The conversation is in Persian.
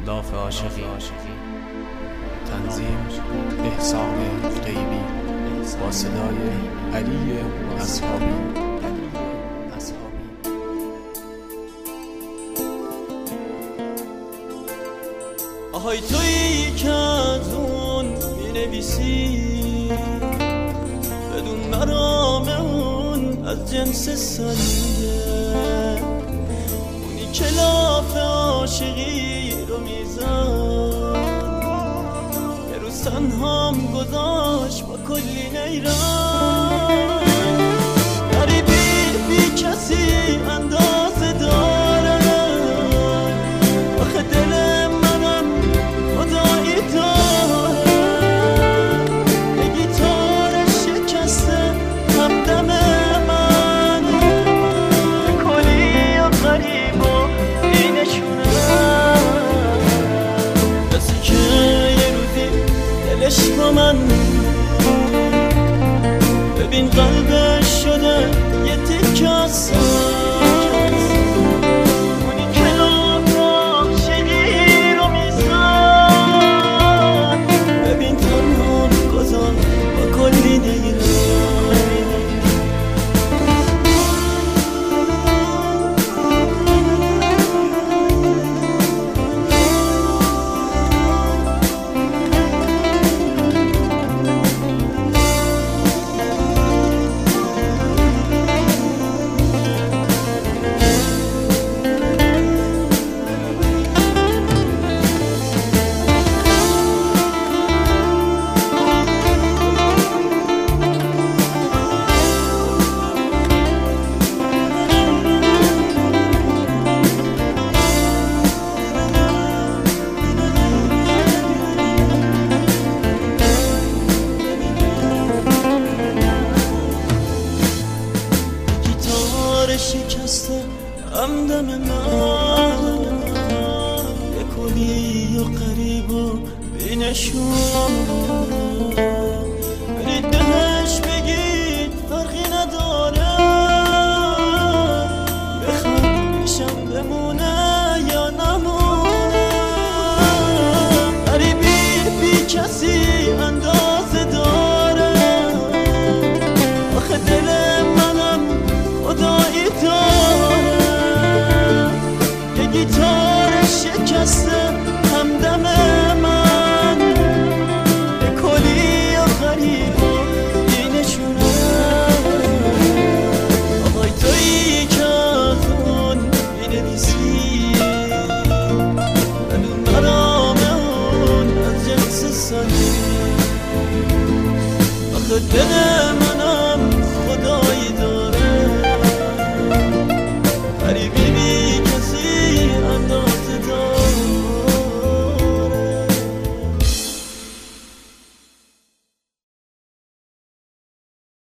لاف عاشقی. تنظیم احسان غیبی با صدای علی اصحابی. آهای تویی که از اون می‌نویسی بدون مرام اون از جنس سنده، اونی که لاف عاشقی رو میزن یه روز تنهام گذاشت با کلی نیران. غریبی بی کسی اندازه داره، آخه دل منم خدایی داره. یه گیتار شکسته همدم من، یه کلی و غریب و بینشونه، کسی که یه روزی دلش با من ببین قلبش شده یه تیکه از اونی که لاف عاشقی رو میزن، ببین تنها گذار با کلی نیران. شکسته همدم من، یه کلی و قریب و بینشون، برید بهش بگید فرقی نداره، بخواد پیشم بمونه یا نمونه. غریبی بی کسی اندازه داره، آخه دل منم خدایی داره. یه گیتار شکسته همدم من، یه کلی و غریب و بینشونه. آهای تویی که از اون می‌نویسی بدون مرام اون از جنس سنی، آخه دل من